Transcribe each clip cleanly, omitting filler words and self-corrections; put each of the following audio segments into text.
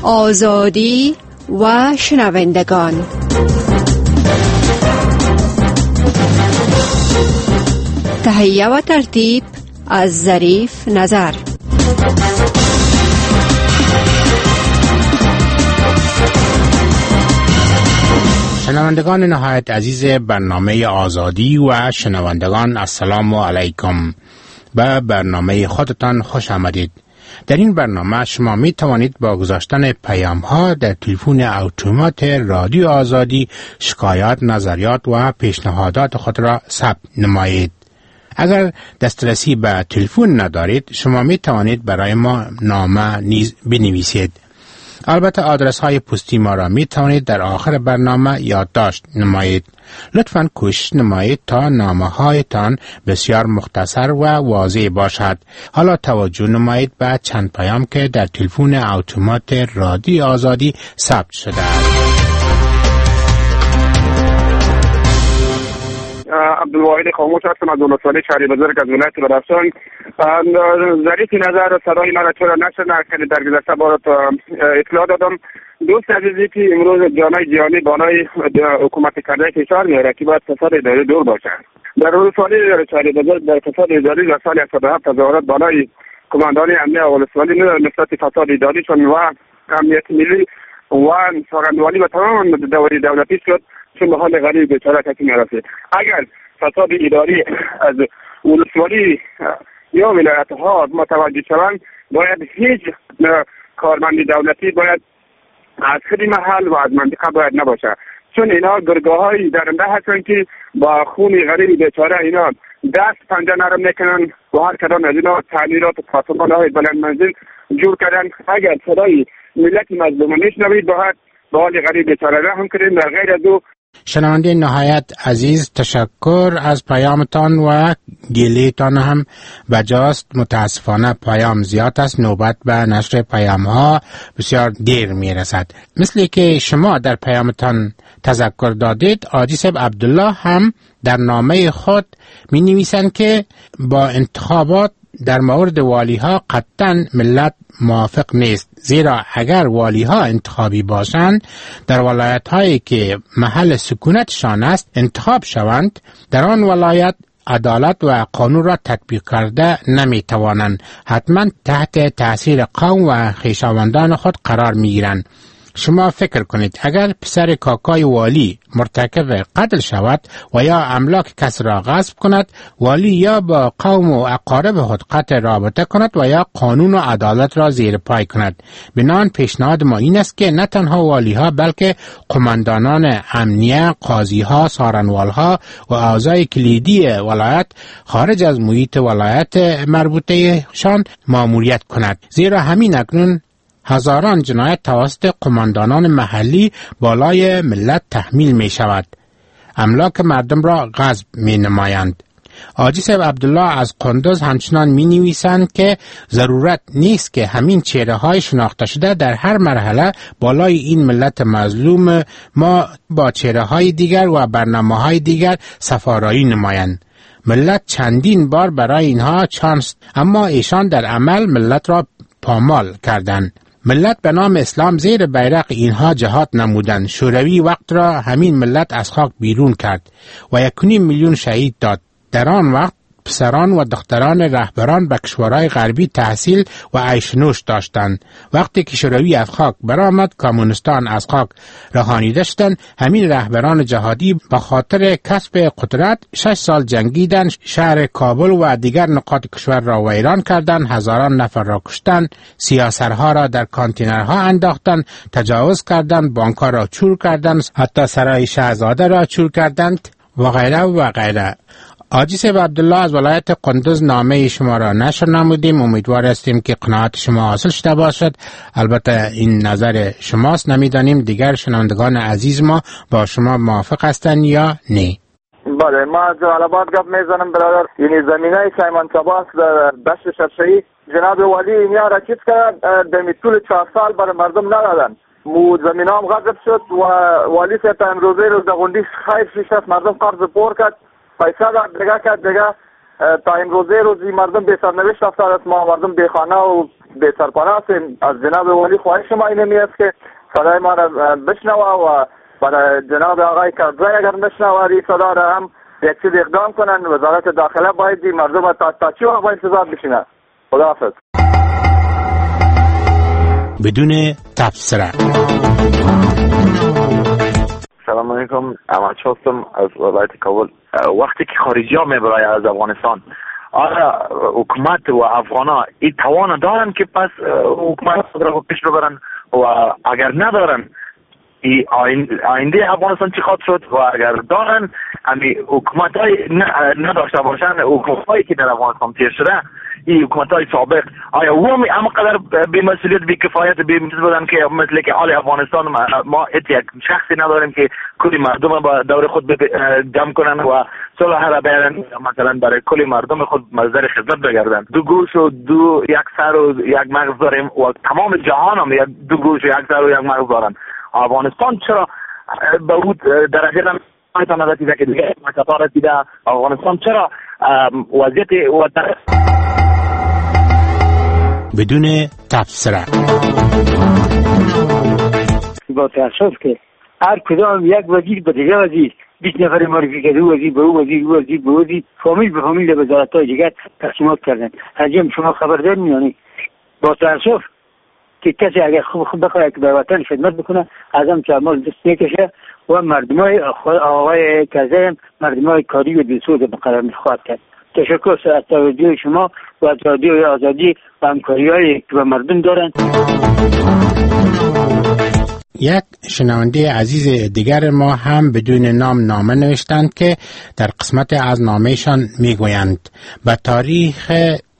آزادی و شنوندگان. تهیه و ترتیب از ظریف نظر. شنوندگان نهایت عزیز برنامه آزادی و شنوندگان، السلام علیکم. به برنامه خودتان خوش آمدید. در این برنامه شما می توانید با گذاشتن پیام ها در تلفن اتومات رادیو آزادی شکایات، نظریات و پیشنهادات خود را ثبت نمایید. اگر دسترسی به تلفن ندارید، شما می توانید برای ما نامه نیز بنویسید. البته آدرس های پستی ما را می توانید در آخر برنامه یادداشت نمایید. لطفاً کوشش نمایید تا نامه هایتان بسیار مختصر و واضح باشد. حالا توجه نمایید به چند پیام که در تلفن اتومات رادیو آزادی ثبت شده است. عبدالواحد خاموش هستم از ولسوالی شهر بزرگ از ولایت بدخشان. ظریف نظر صدای مرا چرا نشر نکردید؟ در گذشته بارت اطلاع دادم. دوست عزیزی که امروز جامعه جهانی بالای حکومت کرده فشار میاره که باید فساد اداری دور باشد. در ولسوالی شهر بزرگ در فساد اداری در سال 87 تظاهرات بالای کماندانی امنیت ولسوالی نسبت فساد اداریشون و امنیت ملی و سخنرانی و تمام دوره دولتی شد، چون به حال غریب بیچاره کسی نرسید. اگر فساد اداری از ولسوالی یا ولایت ها متوجه شوند، باید هیچ کارمند دولتی باید از خود محل و از منطقه باید نباشه، چون اینا گرگاه های درنده هستن که با خون غریب بیچاره اینا دست پنجه نرم میکنن و هر کدام از اینا تعمیرات و ساختمان های بلند منزل جور کردن. اگر صدای ملت مظلوم نشنوید، باید با حال غریب بیچاره رحم کنید. در غیر از او شنونده نهایت عزیز، تشکر از پیامتان و گلیتان هم بجاست. متاسفانه پیام زیاد است، نوبت به نشر پیام ها بسیار دیر می رسد. مثل که شما در پیامتان تذکر دادید، حاجی صاحب عبدالله هم در نامه خود می نویسند که با انتخابات در مورد والی ها قطعا ملت موافق نیست، زیرا اگر والی ها انتخابی باشند در ولایت هایی که محل سکونتشان است انتخاب شوند، در آن ولایت عدالت و قانون را تطبیق کرده نمی توانند، حتما تحت تاثیر قوم و خویشاوندان خود قرار می گیرند. شما فکر کنید اگر پسر کاکای والی مرتکب قتل شود و یا املاک کس را غصب کند، والی یا با قوم و اقارب خود قطع رابطه کند و یا قانون و عدالت را زیر پای کند. بنابراین پیشنهاد ما این است که نه تنها والی ها بلکه قماندانان امنیه، قاضی ها، سارنوال ها و اعضای کلیدی ولایت خارج از محیط ولایت مربوطه شان ماموریت کند، زیرا همین اکنون هزاران جنایت توسط قماندانان محلی بالای ملت تحمیل می شود. املاک مردم را غصب می نمایند. حاجی صاحب عبدالله از قندوز همچنان می نویسند که ضرورت نیست که همین چهره های شناخته شده در هر مرحله بالای این ملت مظلوم ما با چهره های دیگر و برنامه های دیگر سفارایی نمایند. ملت چندین بار برای اینها چانس، اما ایشان در عمل ملت را پامال کردند. ملت به نام اسلام زیر بیرق اینها جهاد نمودند. شوروی وقت را همین ملت از خاک بیرون کرد و 1.5 میلیون شهید داد. در آن وقت پسران و دختران رهبران به کشورهای غربی تحصیل و عیش نوش داشتند. وقتی که شوروی از خاک برآمد، کمونستان از خاک رهانیده شدند. همین رهبران جهادی به خاطر کسب قدرت 6 سال جنگیدند، شهر کابل و دیگر نقاط کشور را ویران کردند، هزاران نفر را کشتند، سیاسرها را در کانتینرها انداختند، تجاوز کردند، بانک‌ها را چور کردند، حتی سرای شاهزاده را چور کردند و غیره و غیره. حاجی صاحب عبدالله از ولایت قندوز نامه شما را نشر نمودیم. امیدوار هستیم که قناعت شما حاصل شده باشد. البته این نظر شماست، نمیدانیم دیگر شنوندگان عزیز ما با شما موافق هستند یا نه. بله، ما از جلال‌آباد گپ میزنم برادر. یعنی زمینه شایمان شباس در دشت شرشه‌ای جناب والی اینیا را چیز کرد، در طول 4 سال برای مردم ندادن. مو زمینه هم غصب شد و والی تا امروزه روز دغوندی خیر شیش است، مردم قرض پور کرد، پیسه داد دیگه کرد دیگه تا امروزه روزی مردم به سرنوشت رفتار است. ما مردم به خانه و به سرپناه هستیم. از جناب والی خواهش ما اینمی است که صدای ما را بشنوه و برای جناب آقای کرزی اگر نشنوه این صدا را هم یک چیز اقدام کنن. وزارت داخله باید این مردم تا چی وقت با انتظار بشینن. خداحافظ. بدون تبصره. سلام علیکم، احمد هستم از ولایت کابل. وقتی که خارجی ها میبرای از افغانستان، آیا حکومت و افغانا این توان دارن که پس حکومت خود را پیش رو برن و اگر ندارن آینده افغانستان چی خواهد شد و اگر دارن امی حکومت های نداشته باشن حکومت هایی که در افغانستان تیر شده این حکومت های سابق آیا او هم قدر بی مسئولیت بی کفایت بی مسئولیت بودن که مثل که آل افغانستان ما یک شخصی نداریم که کلی مردم با دور خود جمع کنن و صلح را بیارن مثلا برای کلی مردم خود مصدر خدمت بگردن. دو گوش و یک سر و یک مغز داریم و تمام جهان هم دو گوش و یک سر و یک مغز دارن. افغانستان چرا به اون درجه نمیتونه رسیده که دیگه قطار رسیده؟ افغانستان چرا وضعیت بدون تبصره. با تاسف که هر کدام یک وزیر به دیگه وزیر 20 نفر معرفی کرده، وزیر به او وزیر، وزیر به وزیر، فامیل به فامیل به وزارت‌های دیگه تقسیمات کردن. حجم شما خبردار میانی. با تاسف که کسی اگر خوب بخواد که به وطن خدمت بکنه ازم تعامل دست نکشه و مردمای آقای کازم مردمای کاری و دلسوز به قرار میخواد کرد. تشکر از توجه شما و از رادیوی آزادی و همکاری‌هایی که با مردم دارن. یک شنونده عزیز دیگر ما هم بدون نام نامه نوشتند که در قسمت از نامهشان میگویند به تاریخ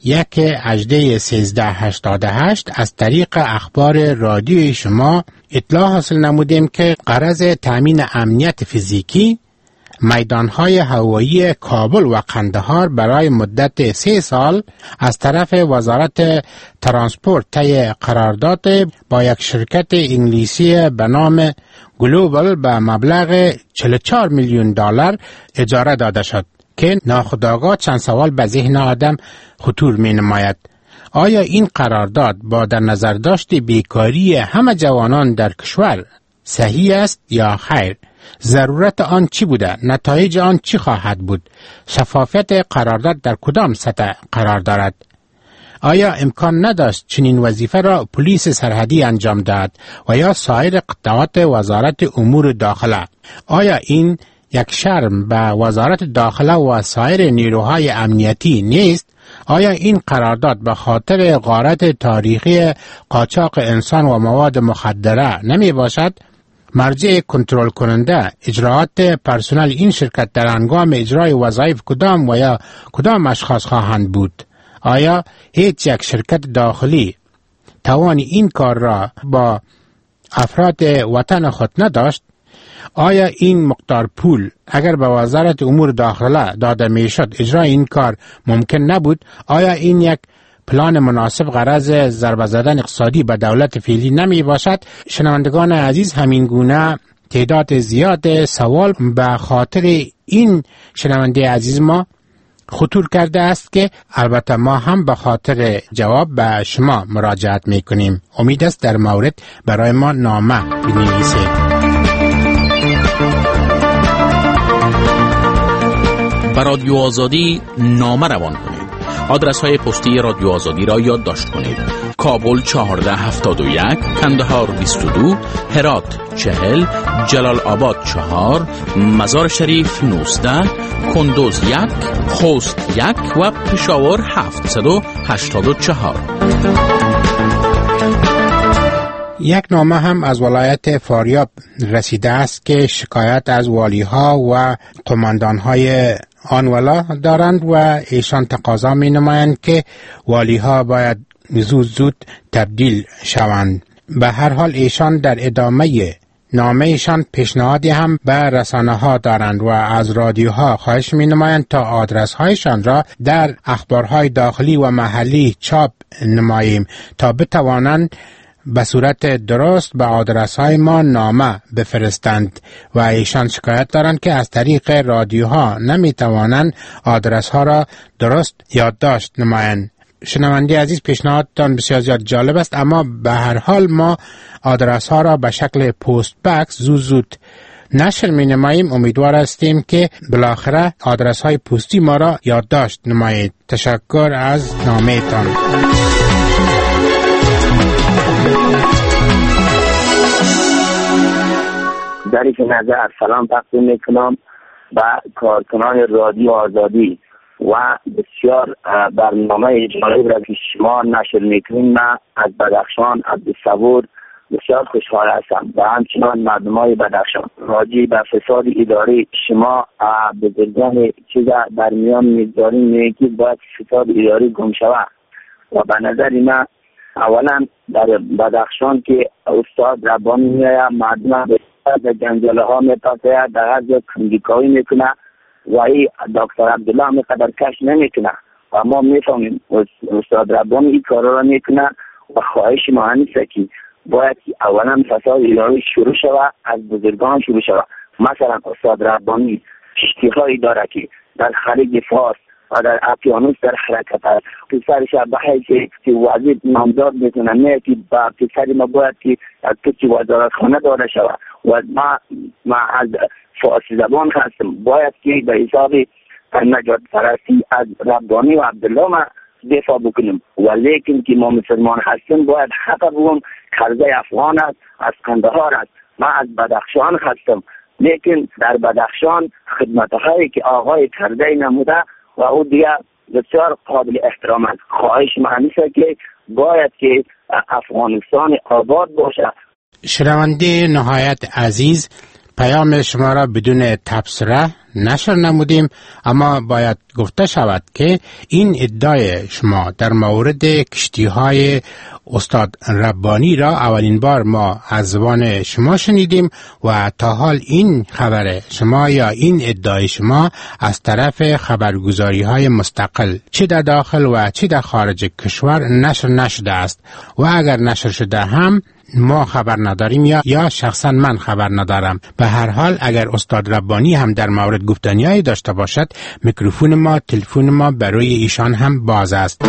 1/18/1388 از طریق اخبار رادیوی شما اطلاع حاصل نمودیم که غرض تأمین امنیت فیزیکی میدانهای هوایی کابل و قندهار برای مدت 3 سال از طرف وزارت ترانسپورت طی قرارداد با یک شرکت انگلیسی به نام گلوبال به مبلغ $44 میلیون اجاره داده شد که ناخودآگاه چند سوال به ذهن آدم خطور می نماید. آیا این قرارداد با در نظر داشت بیکاری همه جوانان در کشور صحیح است یا خیر؟ ضرورت آن چی بوده؟ نتایج آن چی خواهد بود؟ شفافیت قرارداد در کدام سطح قرار دارد؟ آیا امکان نداشت چنین وظیفه را پلیس سرحدی انجام دهد و یا سایر قطعات وزارت امور داخله؟ آیا این یک شرم به وزارت داخله و سایر نیروهای امنیتی نیست؟ آیا این قرارداد به خاطر غارت تاریخی قاچاق انسان و مواد مخدره نمی باشد؟ مرجع کنترل کننده اجراعات پرسنل این شرکت در هنگام اجرای وظایف کدام و یا کدام اشخاص خواهند بود؟ آیا هیچ یک شرکت داخلی توان این کار را با افراد وطن خود نداشت؟ آیا این مقدار پول اگر به وزارت امور داخله داده می شد اجرای این کار ممکن نبود؟ آیا این یک پلان مناسب غرض ضربه زدن اقتصادی به دولت فعلی نمی باشد؟ شنوندگان عزیز، همین گونه تعداد زیاد سوال به خاطر این شنونده عزیز ما خطور کرده است که البته ما هم به خاطر جواب به شما مراجعت می کنیم. امید است در مورد برای ما نامه بنویسید. به رادیو آزادی نامه روان کنید. آدرس های پستی رادیو آزادی را یادداشت کنید. کابل 1471، کندهار 22، هرات 40، جلال آباد 4، مزار شریف 19، کندوز 1، خوست 1 و پشاور 784. یک نامه هم از ولایت فاریاب رسیده است که شکایت از والیها و قماندانهای آن ولا دارند و ایشان تقاضا می نمایند که والیها باید زود تبدیل شوند. به هر حال ایشان در ادامه نامه ایشان پیشنهادی هم به رسانه ها دارند و از رادیوها خواهش می نمایند تا آدرس هایشان را در اخبارهای داخلی و محلی چاپ نماییم تا بتوانند به صورت درست به آدرس های ما نامه بفرستند و ایشان شکایت دارند که از طریق رادیوها نمی توانند آدرس ها را درست یادداشت نمایند. شنونده عزیز، پیشنهادتان بسیار زیاد جالب است، اما به هر حال ما آدرس ها را به شکل پست بکس زود نشر می نماییم. امیدوار هستیم که بالاخره آدرس های پستی ما را یادداشت نمایید. تشکر از نامه تان. ظریف نظر سلام تقدیم میکنم به کارکنان رادیو آزادی و بسیار برنامه جالب را که شما نشر میکنین. من از بدخشان عبدالصبور بسیار خوشحال هستم و همچنان مردمای بدخشان راجع به فساد اداری شما بزرگان چیزا در میان میگذارین میگی باید فساد اداری گم شود و به نظر من اولا در بدخشان که استاد ربانی میآید مردم به جنجاله ها میپاسه در هر جا کندیکایی میکنه و ای دکتر عبدالله هم قدر کش نمیکنه و ما میفهمیم استاد ربانی این کار را میکنه و خواهش ما همیشه که باید اولا فساد اداری شروع شود، از بزرگان شروع شود. مثلا استاد ربانی اشتغالی داره که در خلیج فارس و در اقیانوس در حرکت است. پسرش به حیث که وزیر نامزاد میکنه نه که با پسر ما باید که کسی وزارتخانه داده شود و ما از فارسی زبان هستم باید که به حساب نجات پرستی از ربانی و عبدالله ما دفاع بکنیم و لیکن که ما مسلمان هستیم باید حق بگم کرده افغان است، از قندهار است. من از بدخشان هستم لیکن در بدخشان خدمت‌هایی که آقای کرده نموده و او دیگه بسیار قابل احترام است. خواهش معنیشه که باید که افغانستان آباد باشه. شنونده نهایت عزیز، پیام شما را بدون تبصره نشر نمودیم، اما باید گفته شود که این ادعای شما در مورد کشتی‌های استاد ربانی را اولین بار ما از زبان شما شنیدیم و تا حال این خبر شما یا این ادعای شما از طرف خبرگزاری‌های مستقل چه در داخل و چه در خارج کشور نشر نشده است و اگر نشر شده هم ما خبر نداریم یا شخصا من خبر ندارم. به هر حال اگر استاد ربانی هم در مورد گفتنیایی داشته باشد، میکروفون ما، تلفن ما برای ایشان هم باز است.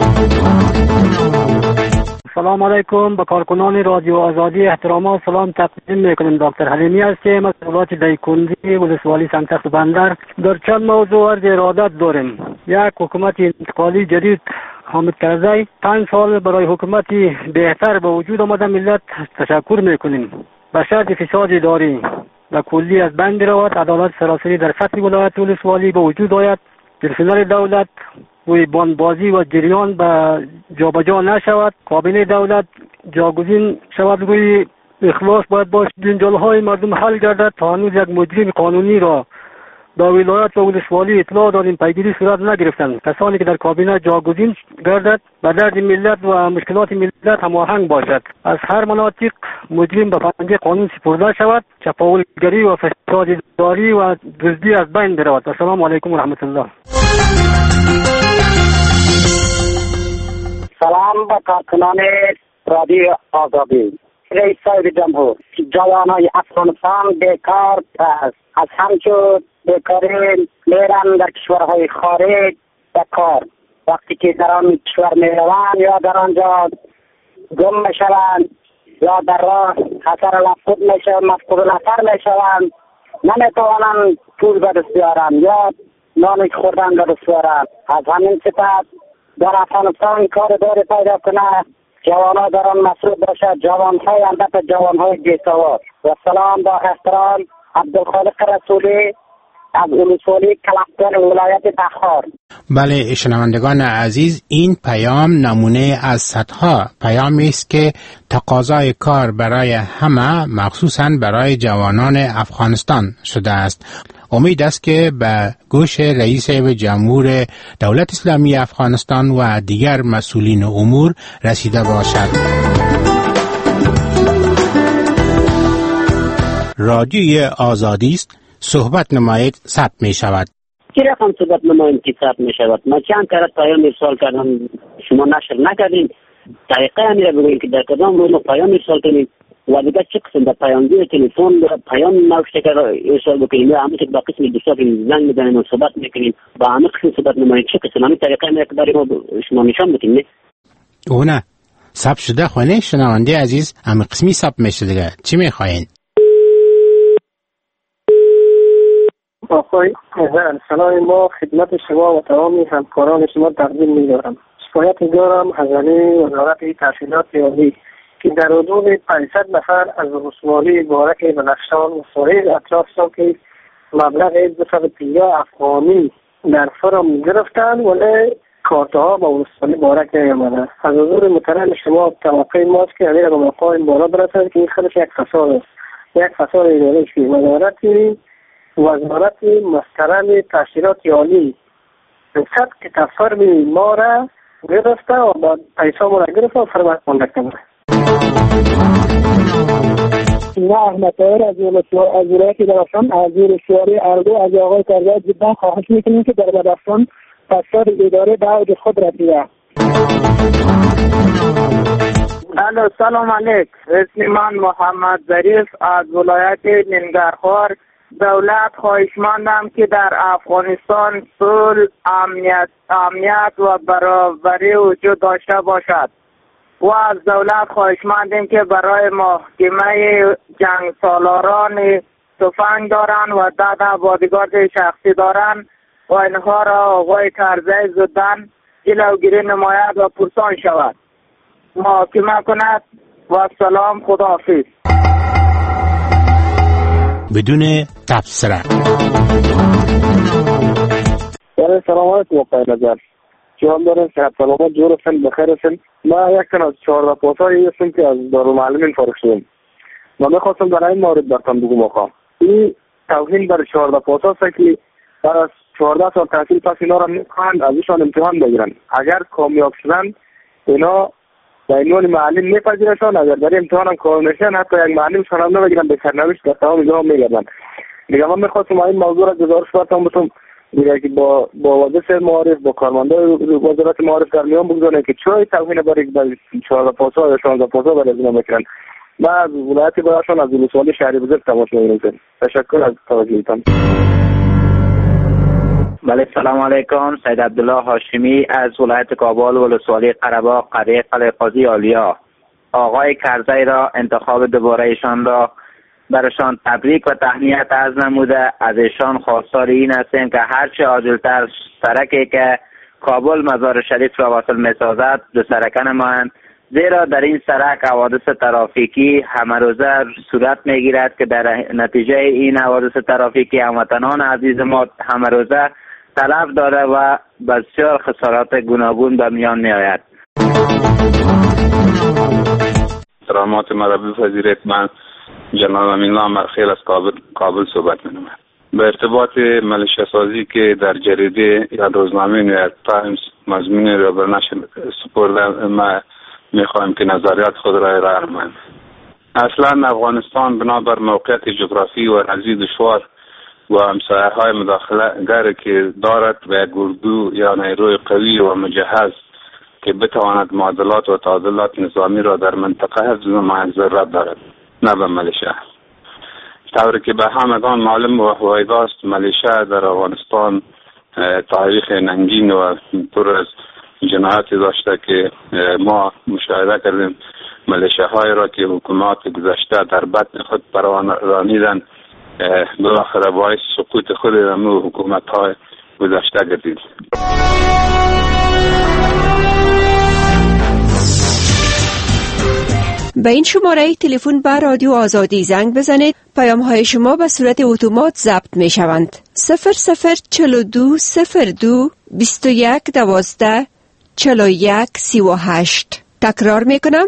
سلام علیکم. به کارکنان رادیو آزادی احترام و سلام تقدیم میکنم. دکتر حلیمی هستیم از ولایت دیکندی ولسوالی سنگتخت بندر. در چند موضوع عرض ارادت داریم. یک، حکومت انتقالی جدید حامد کرزی 5 سال برای حکومتی بهتر به وجود آمده ملت تشکر میکنیم. به شرط فساد اداری و کلی از بین برود، عدالت سراسری در سطح ولایت ولسوالی به وجود آید، پرسنل دولت و بانبازی و جریان به جابجا نشود، کابینه دولت جاگزین شود، روی اخلاص باید باشد، جنجال‌های مردم حل گردد. تا هنوز یک مجرم قانونی را در ولایت و ولسوالی اطلاع داریم پیگیری صورت نگرفتند. کسانی که در کابینه جاگزین گردد به درد ملت و مشکلات ملت هماهنگ باشد. از هر مناطق مجرم به پنجه قانون سپرده شود، چپاولگری و فساد اداری و دزدی از بین برود. السلام علیکم و رحمت الله. سلام به کارکنان رادیو آزادی. رئیس صاحب جمهور، جوانای افغانستان بیکار است. از همچون بیکاری میرن در کشورهای خارج به کار. وقتی که در آن کشور میروند یا در آنجا گم میشوند یا در راه خطر مفقود میشوند، مفقود نظر میشوند، نمیتوانند پول به دست بیارند یا نان خوردن به دست بیارند. از همین صفت در افغانستان کار داری پیدا کنه، جوانها در آن مصروف باشد، جوانهای البته جوانهای بی‌سواد. و سلام با احترام، عبدالخالق رسولی از ولسوالی کلکتر ولایت بخار. بله شنوندگان عزیز، این پیام نمونه از صدها پیامی است که تقاضای کار برای همه مخصوصاً برای جوانان افغانستان شده است. امید است که به گوش رئیس جمهور دولت اسلامی افغانستان و دیگر مسئولین امور رسیده باشد. رادیوی آزادی است، صحبت نمایید ثبت می شود. چی رقم صحبت نمایید که ثبت می شود؟ من چند کارت پیام ارسال کردم، شما نشر نکردین. طریقه همین را بگوییم که در کدام روز پیام ارسال کنیم و دیگه چه قسم در پیامگیر تلفن پیام نوشته که ارسال بکنیم یا همون که با قسم دوستا که زنگ میزنیم و صحبت میکنیم با همه قسم صحبت نماییم چه قسم همین طریقه همین که داریم شما نشان بکنیم نه؟ او نه ثبت شده خونه شنونده عزیز همه قسمی ثبت میشه دیگه چی میخواین؟ آقای سلام ما خدمت شما و تمام همکاران شما تقدیم می‌دارم. شکایت دارم از وزارت تحصیلات عالی که در حدود 500 نفر از رسوایی بارک بدخشان و سایر اطراف که مبلغ 250 افغانی در فرم گرفتن ولی کارتها با رسوایی بارک نیامده. از حضور محترم شما توقع ماست که علیه به مقام بالا برسد که این خودش یک فساد است، یک فساد اداری است. وزارت محترم تحصیلات عالی صد که فرم ما را گرفته و با پیسا ما را گرفته و فرمت مونده کنه. نه احمد طاهر از ولایت بدخشان از رسوایی اردو از آقای کرزی جدا خواهش میکنیم که در بدخشان فساد اداره به اوج خود رسیده. الو سلام علیکم. اسم من محمد ظریف از ولایت ننگرهار. دولت خواهشمندم که در افغانستان صلح، امنیت و برابری وجود داشته باشد و از دولت خواهشمندیم که برای محکمه جنگ سالاران تفنگ دارن و 10 بادیگارد شخصی دارن و اینها را آقای کرزی زدن جلوگیری نماید و پرسان شود، محاکمه کند و سلام، خداحافظ. بدون تبصره. سلام علیکم آقای نظر. جوان دارم صحت سلامت جور هستن بخیر هستن. ما یک تن از 14 پاسایی هستم که از دارالمعلمین فارغ شدم. من میخواستم در این مورد براتون بگم آقا. این توهین بر 14 پاسا است که بعد از 14 سال تحصیل پس اینا را میخواهند از ایشان امتحان بگیرن. اگر کامیاب شدن اینا و عنوان معلم میپذیرشان، اگر در امتحان هم کار نشن حتی یک معلم شان هم نمیگیرن، به سرنوشت در تمام جا میگردن. دیگه من میخواستم این موضوع را گزارش براتون بدم دیگه که با وزیر معارف با کارمندای وزارت معارف در میان بگذارن که چای توهین برای 14 پاسا یا 16 پاسا برای اینا میکنن. من از ولایت بدخشان از ولسوالی شهری بزرگ تماس میگیرم. تشکر از توجهتان. بله سلام علیکم. سید عبدالله هاشمی از ولایت کابل ولسوالی قره‌باغ قریه قلعه قاضی آلیا. آقای کرزی را انتخاب دوباره ایشان را برشان تبریک و تهنیت عرض نموده از ایشان خواستار این هستیم که هرچه عاجلتر سرکی که کابل مزار شریف را واصل می‌سازد دو سرکه نمایند، زیرا در این سرک حوادث ترافیکی همه روزه صورت میگیرد که در نتیجه این حوادث ترافیکی هموطنان عزیز ما همه روزه تلف داره و بسیار خسارات گوناگون به میان می آید. سلامات مربی پذیرید. من جناب امین‌الله مرخیل از کابل صحبت می نمیم. به ارتباط ملیشه سازی که در جریده یا روزنامه نیویورک تایمز مضمون را بر نشر سپرده، ما میخواهیم که نظریات خود را ارائه کنیم. اصلا افغانستان بنابر موقعیت جغرافی و ارضی دشوار و همسایه‌های مداخله که دارد و یک اردو یا نیروی قوی و مجهز که بتواند معادلات و تعادلات نظامی را در منطقه حفظ نماید ضرورت دارد، نه به ملیشه. طوری که به همگان معلوم و هویداست ملیشه در افغانستان تاریخ ننگین و پر از جنایاتی داشته که ما مشاهده کردیم ملیشه های را که حکومات گذشته در بطن خود پرورانیدن بالاخره باعث سقوط خود همه حکومت های گذشته گردید. به این شماره تلفن به رادیو آزادی زنگ بزنید. پیام های شما به صورت اتومات ضبط می شوند. 0042 02 21 12 41 38. تکرار می کنم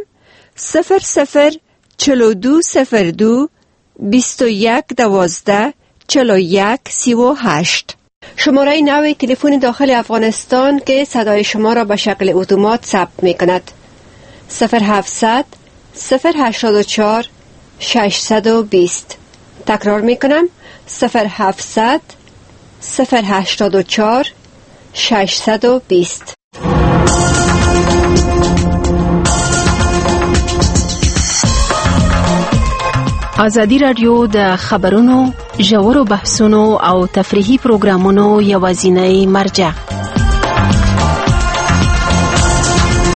0042 02 21 12 41 38. شماره نوی تلفن داخل افغانستان که صدای شما را به شکل اتومات ثبت می کند 0700 084 620. تکرار می کنم 0700 084 620. ازادي راډیو د خبرونو ژورو بحثونو او تفریحي پروګرامونو یوازینی مرجع